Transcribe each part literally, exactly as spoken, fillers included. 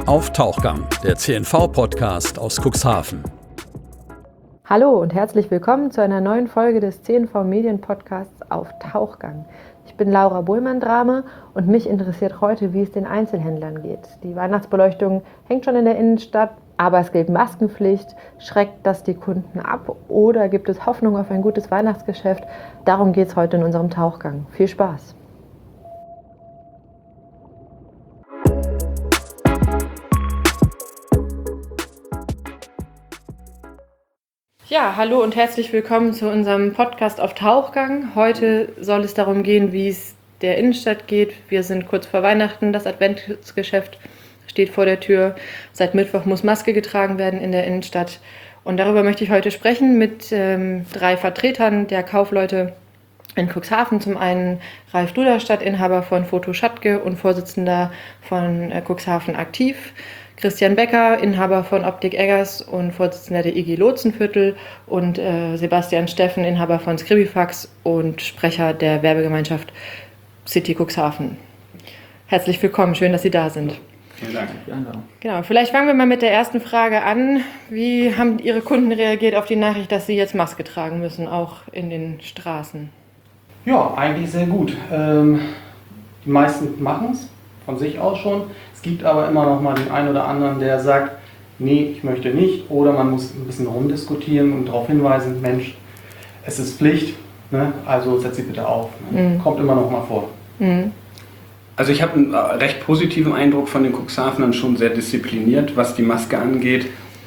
Auf Tauchgang, der C N V-Podcast aus Cuxhaven. Hallo und herzlich willkommen zu einer neuen Folge des C N V-Medien-Podcasts Auf Tauchgang. Ich bin Laura Bohlmann-Drame und mich interessiert heute, wie es den Einzelhändlern geht. Die Weihnachtsbeleuchtung hängt schon in der Innenstadt, aber es gilt Maskenpflicht. Schreckt das die Kunden ab oder gibt es Hoffnung auf ein gutes Weihnachtsgeschäft? Darum geht es heute in unserem Tauchgang. Viel Spaß! Ja, hallo und herzlich willkommen zu unserem Podcast auf Tauchgang. Heute soll es darum gehen, wie es der Innenstadt geht. Wir sind kurz vor Weihnachten, das Adventsgeschäft steht vor der Tür. Seit Mittwoch muss Maske getragen werden in der Innenstadt. Und darüber möchte ich heute sprechen mit ähm, drei Vertretern der Kaufleute in Cuxhaven. Zum einen Ralf Duderstadt, Inhaber von Foto Schattke und Vorsitzender von äh, Cuxhaven Aktiv. Christian Becker, Inhaber von Optik Eggers und Vorsitzender der I G Lotsenviertel und äh, Sebastian Steffen, Inhaber von Scribifax und Sprecher der Werbegemeinschaft City Cuxhaven. Herzlich willkommen, schön, dass Sie da sind. Vielen Dank. Genau, vielleicht fangen wir mal mit der ersten Frage an. Wie haben Ihre Kunden reagiert auf die Nachricht, dass sie jetzt Maske tragen müssen, auch in den Straßen? Ja, eigentlich sehr gut. Ähm, die meisten machen es von sich aus schon. Es gibt aber immer noch mal den einen oder anderen, der sagt, nee, ich möchte nicht. Oder man muss ein bisschen rumdiskutieren und darauf hinweisen, Mensch, es ist Pflicht, ne? Also setz sie bitte auf. Ne? Mhm. Kommt immer noch mal vor. Mhm. Also ich habe einen recht positiven Eindruck von den Cuxhavenern, schon sehr diszipliniert, was die Maske angeht.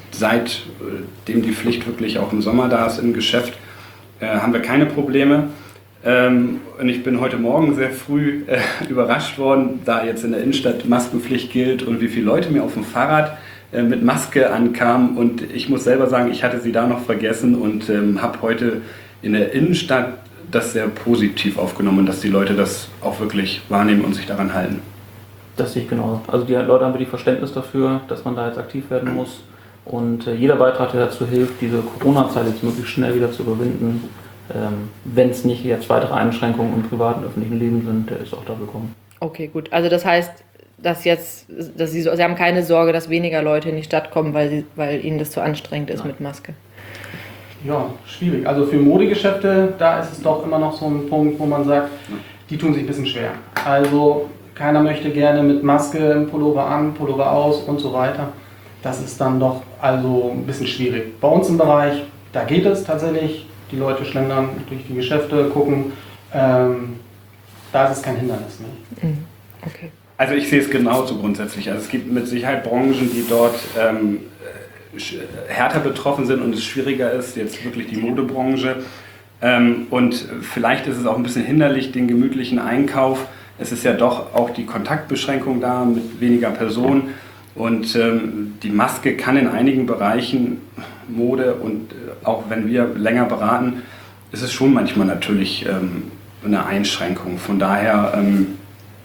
Seitdem die Pflicht wirklich auch im Sommer da ist im Geschäft, äh, haben wir keine Probleme. Ähm, und ich bin heute Morgen sehr früh äh, überrascht worden, da jetzt in der Innenstadt Maskenpflicht gilt und wie viele Leute mir auf dem Fahrrad äh, mit Maske ankamen. Und ich muss selber sagen, ich hatte sie da noch vergessen und ähm, habe heute in der Innenstadt das sehr positiv aufgenommen, dass die Leute das auch wirklich wahrnehmen und sich daran halten. Das sehe ich genauso. Also die Leute haben wirklich Verständnis dafür, dass man da jetzt aktiv werden muss. Und äh, jeder Beitrag, der dazu hilft, diese Corona-Zeit jetzt möglichst schnell wieder zu überwinden, ähm, wenn es nicht jetzt weitere Einschränkungen im privaten und öffentlichen Leben sind, der ist auch da willkommen. Okay, gut. Also das heißt, dass jetzt, dass Sie, Sie haben keine Sorge, dass weniger Leute in die Stadt kommen, weil, sie, weil Ihnen das zu anstrengend ist. Nein. Mit Maske. Ja, schwierig. Also für Modegeschäfte, da ist es doch immer noch so ein Punkt, wo man sagt, die tun sich ein bisschen schwer. Also keiner möchte gerne mit Maske im Pullover an, Pullover aus und so weiter. Das ist dann doch also ein bisschen schwierig. Bei uns im Bereich, da geht es tatsächlich. Die Leute schlendern durch die Geschäfte, gucken. Ähm, da ist es kein Hindernis mehr. Okay. Also ich sehe es genauso grundsätzlich. Also es gibt mit Sicherheit Branchen, die dort ähm, härter betroffen sind und es schwieriger ist, jetzt wirklich die Modebranche. Ähm, und vielleicht ist es auch ein bisschen hinderlich, den gemütlichen Einkauf. Es ist ja doch auch die Kontaktbeschränkung da mit weniger Personen. Und ähm, die Maske kann in einigen Bereichen Mode und äh, auch wenn wir länger beraten, ist es schon manchmal natürlich ähm, eine Einschränkung. Von daher ähm,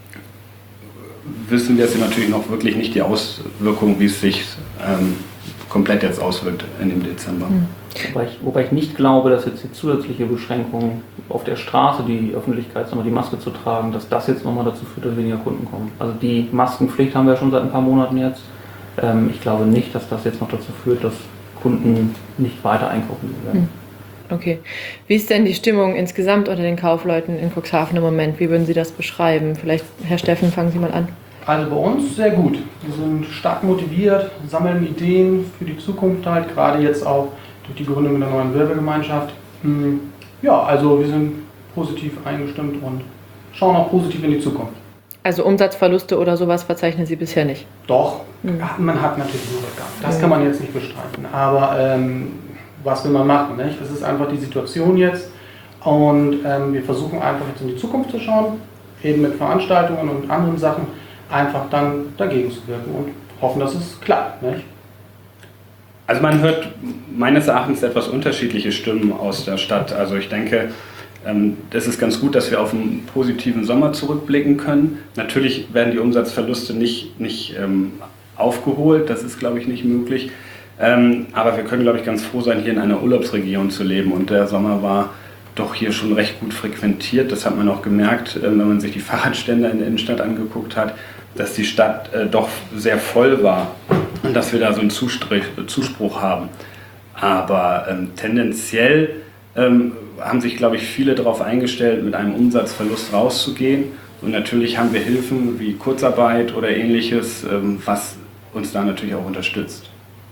wissen wir jetzt natürlich noch wirklich nicht die Auswirkungen, wie es sich ähm, komplett jetzt auswirkt in dem Dezember. Mhm. Wobei, ich, wobei ich nicht glaube, dass jetzt die zusätzliche Beschränkung auf der Straße, die Öffentlichkeit, die Maske zu tragen, dass das jetzt nochmal dazu führt, dass weniger Kunden kommen. Also die Maskenpflicht haben wir schon seit ein paar Monaten jetzt. Ähm, ich glaube nicht, dass das jetzt noch dazu führt, dass Kunden nicht weiter einkaufen werden. Okay. Wie ist denn die Stimmung insgesamt unter den Kaufleuten in Cuxhaven im Moment? Wie würden Sie das beschreiben? Vielleicht, Herr Steffen, fangen Sie mal an. Also bei uns sehr gut. Wir sind stark motiviert, sammeln Ideen für die Zukunft halt, gerade jetzt auch durch die Gründung der neuen Werbegemeinschaft. Ja, also wir sind positiv eingestimmt und schauen auch positiv in die Zukunft. Also Umsatzverluste oder sowas verzeichnen Sie bisher nicht? Doch, mhm. man hat natürlich Rückgang. Das kann man jetzt nicht bestreiten. Aber ähm, was will man machen? Nicht? Das ist einfach die Situation jetzt und ähm, wir versuchen einfach jetzt in die Zukunft zu schauen, eben mit Veranstaltungen und anderen Sachen, einfach dann dagegen zu wirken und hoffen, dass es klappt. Nicht? Also man hört meines Erachtens etwas unterschiedliche Stimmen aus der Stadt. Also ich denke, das ist ganz gut, dass wir auf einen positiven Sommer zurückblicken können. Natürlich werden die Umsatzverluste nicht, nicht ähm, aufgeholt, das ist, glaube ich, nicht möglich. Ähm, aber wir können, glaube ich, ganz froh sein, hier in einer Urlaubsregion zu leben. Und der Sommer war doch hier schon recht gut frequentiert. Das hat man auch gemerkt, wenn man sich die Fahrradstände in der Innenstadt angeguckt hat, dass die Stadt äh, doch sehr voll war und dass wir da so einen Zustrich, Zuspruch haben. Aber ähm, tendenziell ähm, haben sich, glaube ich, viele darauf eingestellt, mit einem Umsatzverlust rauszugehen. Und natürlich haben wir Hilfen wie Kurzarbeit oder ähnliches, ähm, was uns da natürlich auch unterstützt.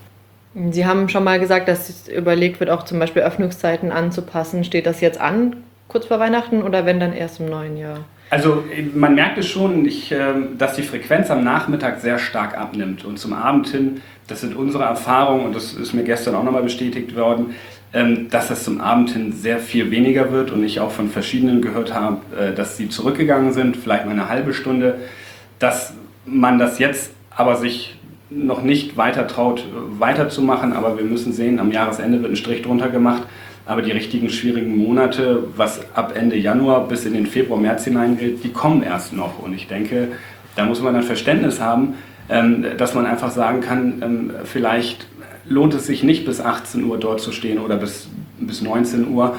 Sie haben schon mal gesagt, dass überlegt wird, auch zum Beispiel Öffnungszeiten anzupassen. Steht das jetzt an, kurz vor Weihnachten, oder wenn dann erst im neuen Jahr? Also man merkt es schon, ich, dass die Frequenz am Nachmittag sehr stark abnimmt und zum Abend hin, das sind unsere Erfahrungen und das ist mir gestern auch nochmal bestätigt worden, dass das zum Abend hin sehr viel weniger wird und ich auch von verschiedenen gehört habe, dass sie zurückgegangen sind, vielleicht mal eine halbe Stunde, dass man das jetzt aber sich noch nicht weiter traut, weiterzumachen, aber wir müssen sehen, am Jahresende wird ein Strich drunter gemacht. Aber die richtigen schwierigen Monate, was ab Ende Januar bis in den Februar, März hineingeht, die kommen erst noch. Und ich denke, da muss man dann Verständnis haben, dass man einfach sagen kann, vielleicht lohnt es sich nicht bis achtzehn Uhr dort zu stehen oder bis, bis neunzehn Uhr,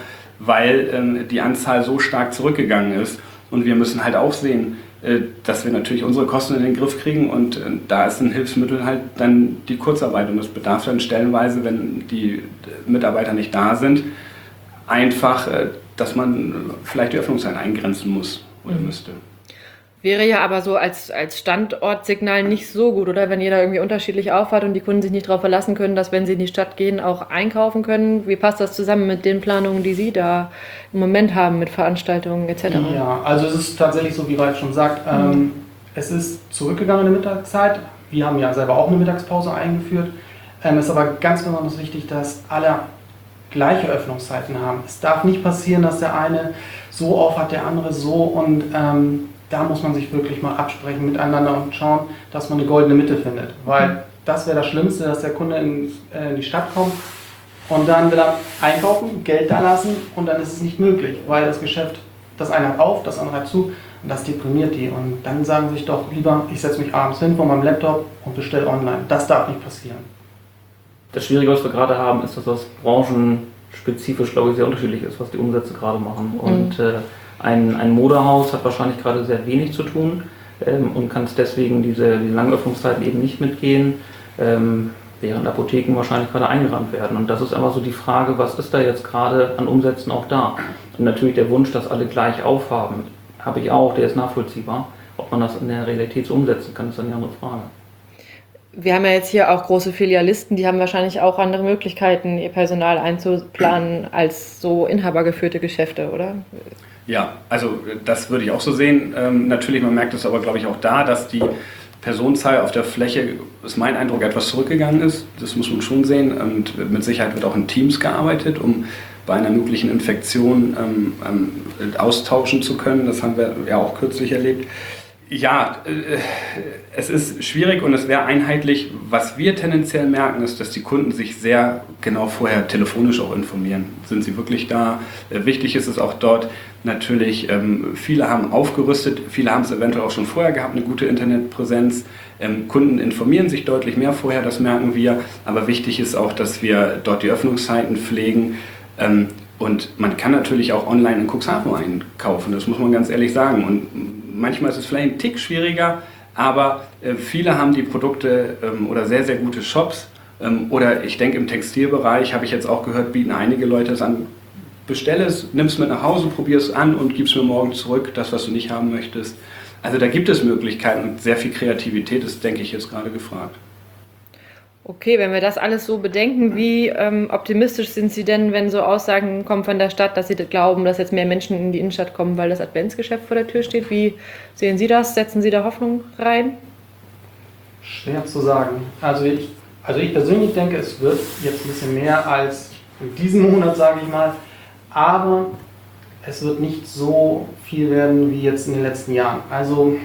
weil die Anzahl so stark zurückgegangen ist. Und wir müssen halt auch sehen, dass wir natürlich unsere Kosten in den Griff kriegen und da ist ein Hilfsmittel halt dann die Kurzarbeit und das bedarf dann stellenweise, wenn die Mitarbeiter nicht da sind, einfach, dass man vielleicht die Öffnungszeiten eingrenzen muss oder mhm. müsste. Wäre ja aber so als, als Standortsignal nicht so gut, oder? Wenn jeder irgendwie unterschiedlich auffahrt und die Kunden sich nicht darauf verlassen können, dass, wenn sie in die Stadt gehen, auch einkaufen können. Wie passt das zusammen mit den Planungen, die Sie da im Moment haben mit Veranstaltungen et cetera? Ja, also es ist tatsächlich so, wie Ralf schon sagt, mhm. ähm, es ist zurückgegangen in der Mittagszeit. Wir haben ja selber auch eine Mittagspause eingeführt. Ähm, es ist aber ganz besonders wichtig, dass alle gleiche Öffnungszeiten haben. Es darf nicht passieren, dass der eine so auf hat, der andere so und ähm, da muss man sich wirklich mal absprechen miteinander und schauen, dass man eine goldene Mitte findet. Weil das wäre das Schlimmste, dass der Kunde in, äh, in die Stadt kommt und dann will er einkaufen, Geld da lassen und dann ist es nicht möglich, weil das Geschäft, das eine hat auf, das andere hat zu und das deprimiert die. Und dann sagen sie sich doch lieber, ich setze mich abends hin vor meinem Laptop und bestelle online. Das darf nicht passieren. Das Schwierige, was wir gerade haben, ist, dass das branchenspezifisch, glaube ich, sehr unterschiedlich ist, was die Umsätze gerade machen. Mhm. Und äh, Ein, ein Modehaus hat wahrscheinlich gerade sehr wenig zu tun ähm, und kann es deswegen diese, diese langen Öffnungszeiten eben nicht mitgehen, ähm, während Apotheken wahrscheinlich gerade eingerannt werden. Und das ist einfach so die Frage, was ist da jetzt gerade an Umsätzen auch da? Und natürlich der Wunsch, dass alle gleich aufhaben, habe ich auch, der ist nachvollziehbar. Ob man das in der Realität so umsetzen kann, ist dann eine andere Frage. Wir haben ja jetzt hier auch große Filialisten, die haben wahrscheinlich auch andere Möglichkeiten, ihr Personal einzuplanen als so inhabergeführte Geschäfte, oder? Ja, also das würde ich auch so sehen. Ähm, natürlich, man merkt es aber, glaube ich, auch da, dass die Personenzahl auf der Fläche, ist mein Eindruck, etwas zurückgegangen ist. Das muss man schon sehen. Und mit Sicherheit wird auch in Teams gearbeitet, um bei einer möglichen Infektion ähm, ähm, austauschen zu können. Das haben wir ja auch kürzlich erlebt. Ja, äh, es ist schwierig und es wäre einheitlich. Was wir tendenziell merken, ist, dass die Kunden sich sehr genau vorher telefonisch auch informieren. Sind sie wirklich da? Äh, wichtig ist es auch dort natürlich, ähm, viele haben aufgerüstet, viele haben es eventuell auch schon vorher gehabt, eine gute Internetpräsenz. Ähm, Kunden informieren sich deutlich mehr vorher, das merken wir. Aber wichtig ist auch, dass wir dort die Öffnungszeiten pflegen. Ähm, und man kann natürlich auch online in Cuxhaven einkaufen, das muss man ganz ehrlich sagen. Und manchmal ist es vielleicht ein Tick schwieriger, aber äh, viele haben die Produkte ähm, oder sehr, sehr gute Shops. Ähm, oder ich denke, im Textilbereich, habe ich jetzt auch gehört, bieten einige Leute es an. Bestell es, nimm es mit nach Hause, probier es an und gib es mir morgen zurück, das, was du nicht haben möchtest. Also da gibt es Möglichkeiten und sehr viel Kreativität ist, denke ich, jetzt gerade gefragt. Okay, wenn wir das alles so bedenken, wie ähm, optimistisch sind Sie denn, wenn so Aussagen kommen von der Stadt, dass Sie glauben, dass jetzt mehr Menschen in die Innenstadt kommen, weil das Adventsgeschäft vor der Tür steht? Wie sehen Sie das? Setzen Sie da Hoffnung rein? Schwer zu sagen. Also ich, also ich persönlich denke, es wird jetzt ein bisschen mehr als in diesem Monat, sage ich mal. Aber es wird nicht so viel werden wie jetzt in den letzten Jahren. Also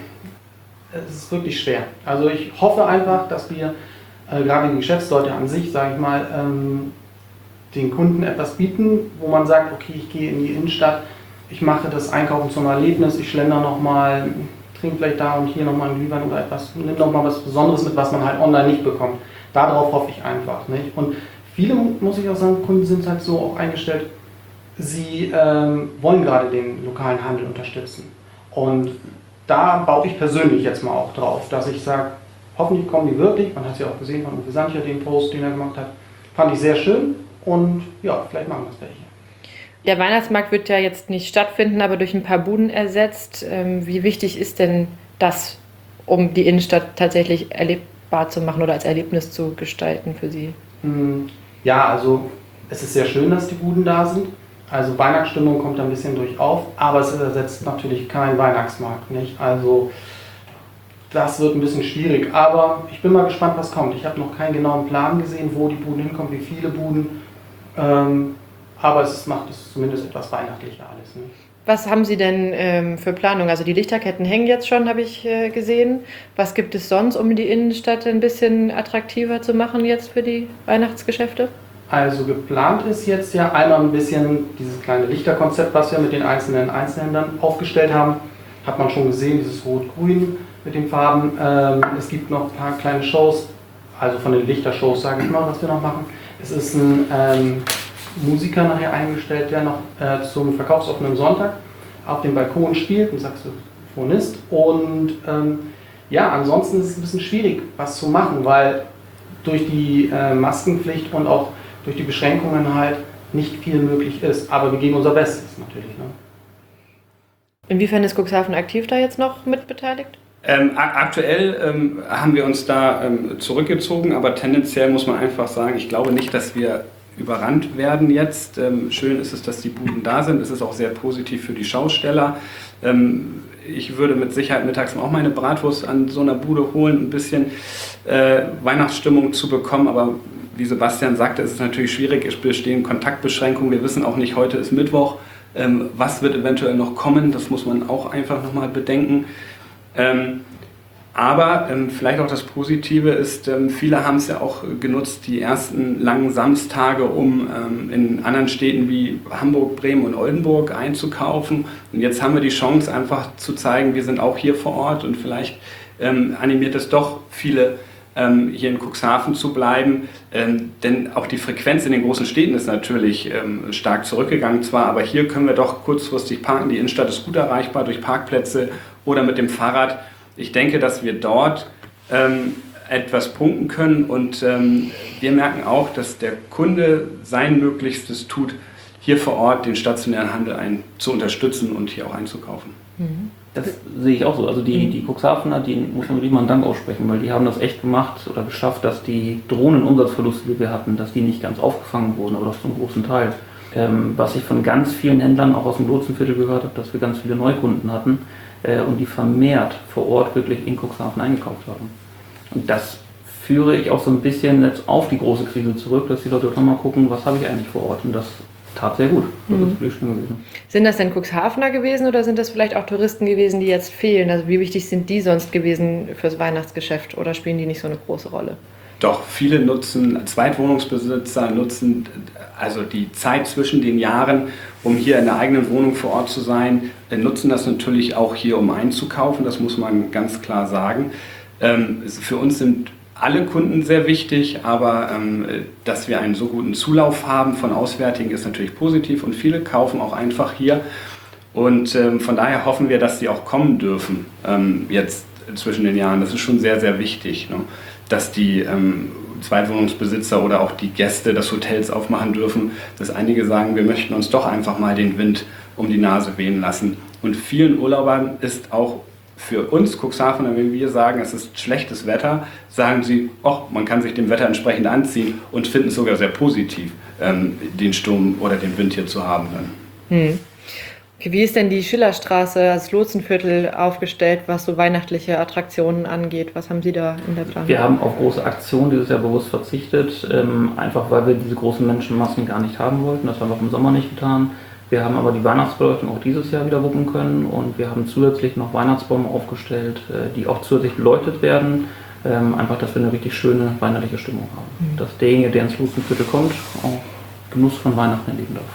es ist wirklich schwer. Also ich hoffe einfach, dass wir äh, gerade die Geschäftsleute an sich, sage ich mal, ähm, den Kunden etwas bieten, wo man sagt, okay, ich gehe in die Innenstadt, ich mache das Einkaufen zum Erlebnis, ich schlender nochmal, trinke vielleicht da und hier nochmal einen Glühwein oder etwas, nimm nochmal was Besonderes mit, was man halt online nicht bekommt. Darauf hoffe ich einfach. Nicht? Und viele, muss ich auch sagen, Kunden sind halt so auch eingestellt, sie ähm, wollen gerade den lokalen Handel unterstützen. Und da baue ich persönlich jetzt mal auch drauf, dass ich sage, hoffentlich kommen die wirklich. Man hat es ja auch gesehen von Uwe Sancher, den Post, den er gemacht hat. Fand ich sehr schön und ja, vielleicht machen wir es welche. Der Weihnachtsmarkt wird ja jetzt nicht stattfinden, aber durch ein paar Buden ersetzt. Ähm, wie wichtig ist denn das, um die Innenstadt tatsächlich erlebbar zu machen oder als Erlebnis zu gestalten für Sie? Ja, also es ist sehr schön, dass die Buden da sind. Also Weihnachtsstimmung kommt ein bisschen durch auf, aber es ersetzt natürlich keinen Weihnachtsmarkt, nicht? Also das wird ein bisschen schwierig, aber ich bin mal gespannt, was kommt. Ich habe noch keinen genauen Plan gesehen, wo die Buden hinkommen, wie viele Buden. Ähm, aber es macht es zumindest etwas weihnachtlicher alles. Ne? Was haben Sie denn ähm, für Planung? Also die Lichterketten hängen jetzt schon, habe ich äh, gesehen. Was gibt es sonst, um die Innenstadt ein bisschen attraktiver zu machen jetzt für die Weihnachtsgeschäfte? Also geplant ist jetzt ja einmal ein bisschen dieses kleine Lichterkonzept, was wir mit den einzelnen Einzelhändlern aufgestellt haben. Hat man schon gesehen, dieses Rot-Grün mit den Farben. Ähm, es gibt noch ein paar kleine Shows, also von den Lichtershows sage ich mal, was wir noch machen. Es ist ein ähm, Musiker nachher eingestellt, der noch äh, zum verkaufsoffenen Sonntag auf dem Balkon spielt, ein Saxophonist. Und ähm, ja, ansonsten ist es ein bisschen schwierig, was zu machen, weil durch die äh, Maskenpflicht und auch durch die Beschränkungen halt nicht viel möglich ist. Aber wir geben unser Bestes natürlich. Ne? Inwiefern ist Cuxhaven aktiv da jetzt noch mit beteiligt? Ähm, aktuell ähm, haben wir uns da ähm, zurückgezogen, aber tendenziell muss man einfach sagen, ich glaube nicht, dass wir überrannt werden jetzt. Ähm, schön ist es, dass die Buden da sind. Es ist auch sehr positiv für die Schausteller. Ähm, ich würde mit Sicherheit mittags auch meine Bratwurst an so einer Bude holen, ein bisschen äh, Weihnachtsstimmung zu bekommen, aber wie Sebastian sagte, ist es natürlich schwierig, es bestehen Kontaktbeschränkungen. Wir wissen auch nicht, heute ist Mittwoch, ähm, was wird eventuell noch kommen, das muss man auch einfach nochmal bedenken. Ähm, aber ähm, vielleicht auch das Positive ist, ähm, viele haben es ja auch genutzt, die ersten langen Samstage, um ähm, in anderen Städten wie Hamburg, Bremen und Oldenburg einzukaufen. Und jetzt haben wir die Chance, einfach zu zeigen, wir sind auch hier vor Ort und vielleicht ähm, animiert es doch viele, ähm, hier in Cuxhaven zu bleiben. Ähm, denn auch die Frequenz in den großen Städten ist natürlich ähm, stark zurückgegangen zwar, aber hier können wir doch kurzfristig parken. Die Innenstadt ist gut erreichbar durch Parkplätze oder mit dem Fahrrad. Ich denke, dass wir dort ähm, etwas punkten können und ähm, wir merken auch, dass der Kunde sein Möglichstes tut, hier vor Ort den stationären Handel ein, zu unterstützen und hier auch einzukaufen. Das sehe ich auch so. Also die, die Cuxhavener, die muss man wirklich mal einen Dank aussprechen, weil die haben das echt gemacht oder geschafft, dass die Drohnenumsatzverluste, die wir hatten, dass die nicht ganz aufgefangen wurden, aber doch zum großen Teil. Ähm, was ich von ganz vielen Händlern auch aus dem Lotsenviertel gehört habe, dass wir ganz viele Neukunden hatten äh, und die vermehrt vor Ort wirklich in Cuxhaven eingekauft haben. Und das führe ich auch so ein bisschen jetzt auf die große Krise zurück, dass die Leute doch mal gucken, was habe ich eigentlich vor Ort, und das tat sehr gut. Das Mhm. ist wirklich schön gewesen. Sind das denn Cuxhavener gewesen oder sind das vielleicht auch Touristen gewesen, die jetzt fehlen? Also wie wichtig sind die sonst gewesen fürs Weihnachtsgeschäft oder spielen die nicht so eine große Rolle? Doch viele nutzen, Zweitwohnungsbesitzer nutzen also die Zeit zwischen den Jahren, um hier in der eigenen Wohnung vor Ort zu sein, nutzen das natürlich auch hier, um einzukaufen, das muss man ganz klar sagen. Ähm, für uns sind alle Kunden sehr wichtig, aber ähm, dass wir einen so guten Zulauf haben von Auswärtigen ist natürlich positiv und viele kaufen auch einfach hier und ähm, von daher hoffen wir, dass sie auch kommen dürfen ähm, jetzt zwischen den Jahren. Das ist schon sehr, sehr wichtig, ne? Dass die ähm, Zweitwohnungsbesitzer oder auch die Gäste des Hotels aufmachen dürfen, dass einige sagen, wir möchten uns doch einfach mal den Wind um die Nase wehen lassen. Und vielen Urlaubern ist auch für uns Cuxhavener, wenn wir sagen, es ist schlechtes Wetter, sagen sie, oh, man kann sich dem Wetter entsprechend anziehen und finden es sogar sehr positiv, ähm, den Sturm oder den Wind hier zu haben. Dann. Hm. Okay, wie ist denn die Schillerstraße, das Lotsenviertel aufgestellt, was so weihnachtliche Attraktionen angeht? Was haben Sie da in der Planung? Wir haben auf große Aktionen dieses Jahr bewusst verzichtet, ähm, einfach weil wir diese großen Menschenmassen gar nicht haben wollten. Das haben wir auch im Sommer nicht getan. Wir haben aber die Weihnachtsbeleuchtung auch dieses Jahr wieder wuppen können und wir haben zusätzlich noch Weihnachtsbäume aufgestellt, äh, die auch zusätzlich beleuchtet werden. Ähm, einfach, dass wir eine richtig schöne weihnachtliche Stimmung haben. Mhm. Dass derjenige, der ins Lotsenviertel kommt, auch Genuss von Weihnachten erleben darf.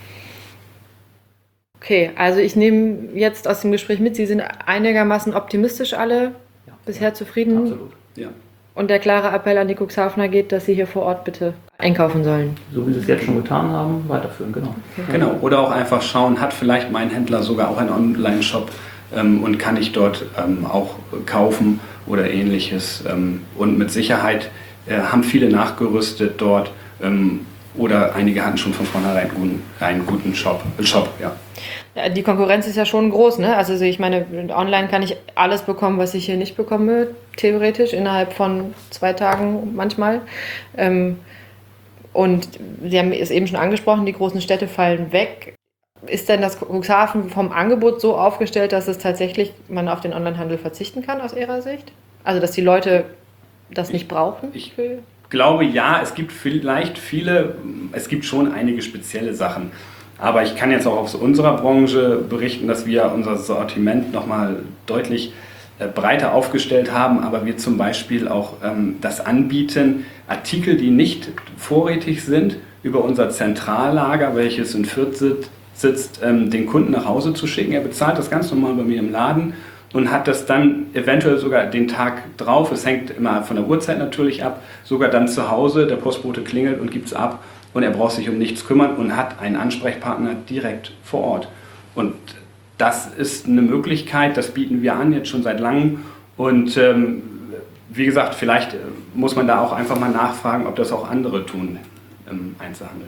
Okay, also ich nehme jetzt aus dem Gespräch mit, Sie sind einigermaßen optimistisch alle, ja, bisher zufrieden. Absolut. Ja. Und der klare Appell an die Cuxhavener geht, dass sie hier vor Ort bitte einkaufen sollen. So wie sie es jetzt schon getan haben, weiterführen, genau. Okay. Genau, oder auch einfach schauen, hat vielleicht mein Händler sogar auch einen Online-Shop ähm, und kann ich dort ähm, auch kaufen oder ähnliches. Ähm, und mit Sicherheit äh, haben viele nachgerüstet dort ähm, oder einige hatten schon von vornherein einen guten, einen guten Shop. Shop ja. Ja, die Konkurrenz ist ja schon groß, ne? Also ich meine, online kann ich alles bekommen, was ich hier nicht bekomme, theoretisch, innerhalb von zwei Tagen manchmal. Ähm, und Sie haben es eben schon angesprochen, die großen Städte fallen weg. Ist denn das Cuxhaven vom Angebot so aufgestellt, dass es tatsächlich man auf den Onlinehandel verzichten kann aus Ihrer Sicht? Also dass die Leute das nicht brauchen? Ich, ich glaube ja, es gibt vielleicht viele, es gibt schon einige spezielle Sachen. Aber ich kann jetzt auch aus unserer Branche berichten, dass wir unser Sortiment nochmal deutlich äh, breiter aufgestellt haben, aber wir zum Beispiel auch ähm, das anbieten, Artikel, die nicht vorrätig sind, über unser Zentrallager, welches in Fürth sitzt, sitzt ähm, den Kunden nach Hause zu schicken. Er bezahlt das ganz normal bei mir im Laden und hat das dann eventuell sogar den Tag drauf, es hängt immer von der Uhrzeit natürlich ab, sogar dann zu Hause, der Postbote klingelt und gibt es ab. Und er braucht sich um nichts kümmern und hat einen Ansprechpartner direkt vor Ort. Und das ist eine Möglichkeit, das bieten wir an, jetzt schon seit langem. Und ähm, wie gesagt, vielleicht muss man da auch einfach mal nachfragen, ob das auch andere tun im Einzelhandel.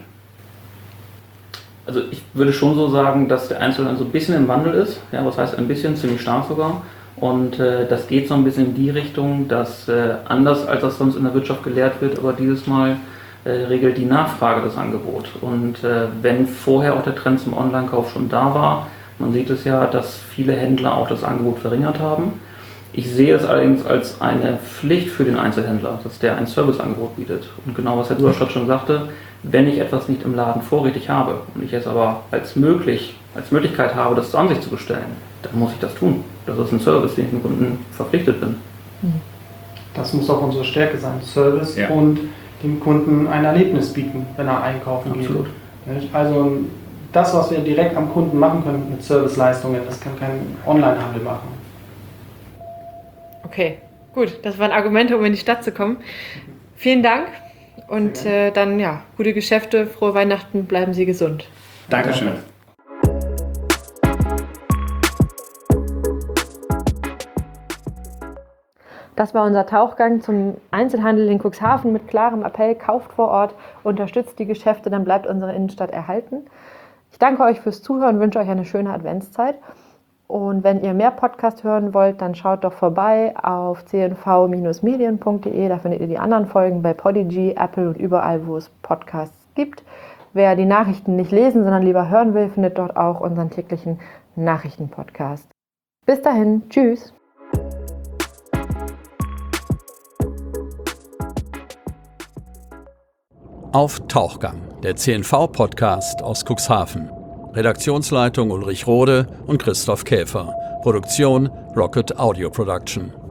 Also ich würde schon so sagen, dass der Einzelhandel so ein bisschen im Wandel ist. Ja, was heißt ein bisschen? Ziemlich stark sogar. Und äh, das geht so ein bisschen in die Richtung, dass äh, anders als das sonst in der Wirtschaft gelehrt wird, aber dieses Mal Äh, regelt die Nachfrage das Angebot. Und äh, wenn vorher auch der Trend zum Online-Kauf schon da war, man sieht es ja, dass viele Händler auch das Angebot verringert haben. Ich sehe es allerdings als eine Pflicht für den Einzelhändler, dass der ein Serviceangebot bietet. Und genau was Herr Duderstadt schon sagte, wenn ich etwas nicht im Laden vorrätig habe und ich es aber als möglich, als Möglichkeit habe, das an sich zu bestellen, dann muss ich das tun. Das ist ein Service, den ich dem Kunden verpflichtet bin. Das muss auch unsere Stärke sein, Service ja. Und dem Kunden ein Erlebnis bieten, wenn er einkaufen Absolut. geht. Also das, was wir direkt am Kunden machen können mit Serviceleistungen, das kann kein Onlinehandel machen. Okay, gut. Das waren Argumente, um in die Stadt zu kommen. Vielen Dank und äh, dann ja, gute Geschäfte, frohe Weihnachten, bleiben Sie gesund. Dankeschön. Das war unser Tauchgang zum Einzelhandel in Cuxhaven mit klarem Appell, kauft vor Ort, unterstützt die Geschäfte, dann bleibt unsere Innenstadt erhalten. Ich danke euch fürs Zuhören und wünsche euch eine schöne Adventszeit. Und wenn ihr mehr Podcast hören wollt, dann schaut doch vorbei auf c n v Bindestrich medien punkt d e. Da findet ihr die anderen Folgen bei Podigy, Apple und überall, wo es Podcasts gibt. Wer die Nachrichten nicht lesen, sondern lieber hören will, findet dort auch unseren täglichen Nachrichtenpodcast. Bis dahin, tschüss! Auf Tauchgang, der C N V-Podcast aus Cuxhaven. Redaktionsleitung Ulrich Rode und Christoph Käfer. Produktion Rocket Audio Production.